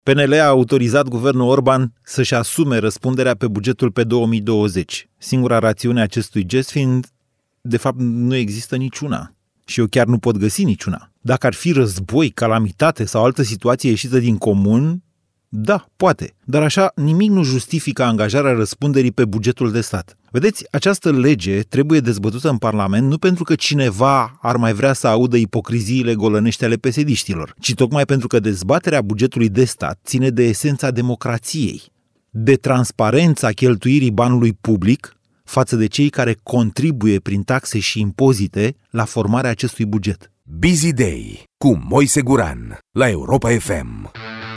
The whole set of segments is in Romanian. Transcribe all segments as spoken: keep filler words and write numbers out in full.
P N L a autorizat guvernul Orban să-și asume răspunderea pe bugetul pe două mii douăzeci. Singura rațiune a acestui gest fiind, de fapt, nu există niciuna. Și eu chiar nu pot găsi niciuna. Dacă ar fi război, calamitate sau altă situație ieșită din comun, da, poate. Dar așa nimic nu justifică angajarea răspunderii pe bugetul de stat. Vedeți, această lege trebuie dezbătută în Parlament nu pentru că cineva ar mai vrea să audă ipocriziile golănești ale pesediștilor, ci tocmai pentru că dezbaterea bugetului de stat ține de esența democrației, de transparența cheltuirii banului public față de cei care contribuie prin taxe și impozite la formarea acestui buget. Busy Day cu Moise Guran la Europa F M.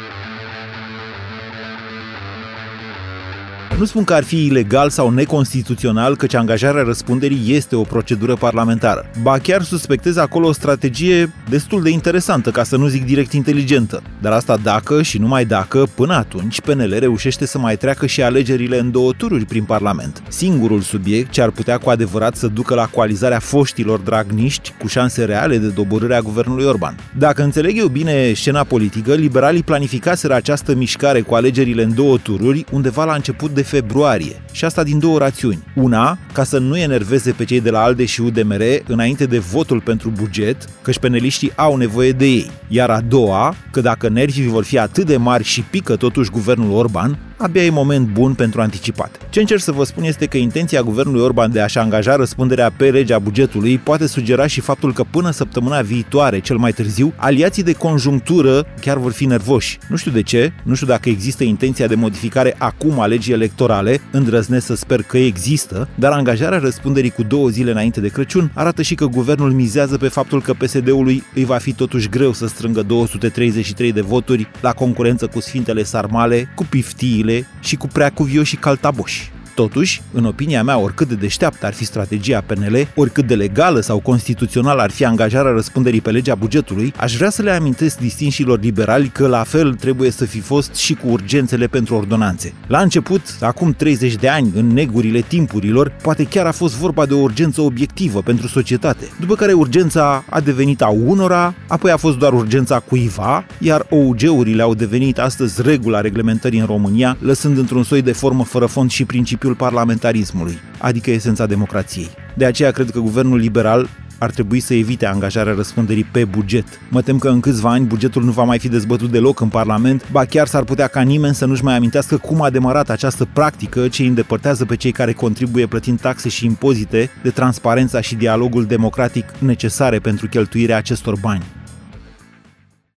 Nu spun că ar fi ilegal sau neconstituțional, căci angajarea răspunderii este o procedură parlamentară. Ba chiar suspectez acolo o strategie destul de interesantă, ca să nu zic direct inteligentă. Dar asta dacă și numai dacă, până atunci, P N L reușește să mai treacă și alegerile în două tururi prin Parlament. Singurul subiect ce ar putea cu adevărat să ducă la coalizarea foștilor dragniști cu șanse reale de doborâre a guvernului Orban. Dacă înțeleg eu bine scena politică, liberalii planificaseră această mișcare cu alegerile în două tururi undeva la început de februarie. Și asta din două rațiuni. Una, ca să nu enerveze pe cei de la ALDE și U D M R înainte de votul pentru buget, căci peneliștii au nevoie de ei. Iar a doua, că dacă nervii vor fi atât de mari și pică totuși guvernul Orban, abia e moment bun pentru anticipat. Ce încerc să vă spun este că intenția guvernului Orban de a-și angaja răspunderea pe legea bugetului poate sugera și faptul că până săptămâna viitoare, cel mai târziu, aliații de conjunctură chiar vor fi nervoși. Nu știu de ce, nu știu dacă există intenția de modificare acum a legii electorale, îndrăznesc să sper că există, dar angajarea răspunderii cu două zile înainte de Crăciun arată și că guvernul mizează pe faptul că P S D-ului îi va fi totuși greu să strângă două sute treizeci și trei de voturi la concurență cu Sfintele Sarmale, cu piftiile și cu preacuvioși caltaboși. Totuși, în opinia mea, oricât de deșteaptă ar fi strategia P N L, oricât de legală sau constituțională ar fi angajarea răspunderii pe legea bugetului, aș vrea să le amintesc distinșilor liberali că la fel trebuie să fi fost și cu urgențele pentru ordonanțe. La început, acum treizeci de ani, în negurile timpurilor, poate chiar a fost vorba de o urgență obiectivă pentru societate, după care urgența a devenit a unora, apoi a fost doar urgența cuiva, iar O U G-urile au devenit astăzi regula reglementării în România, lăsând într-un soi de formă fără fond și principiul parlamentarismului, adică esența democrației. De aceea cred că guvernul liberal ar trebui să evite angajarea răspunderii pe buget. Mă tem că în câțiva ani bugetul nu va mai fi dezbătut deloc în Parlament, ba chiar s-ar putea ca nimeni să nu-și mai amintească cum a demarat această practică ce îi îndepărtează pe cei care contribuie plătind taxe și impozite de transparența și dialogul democratic necesare pentru cheltuirea acestor bani.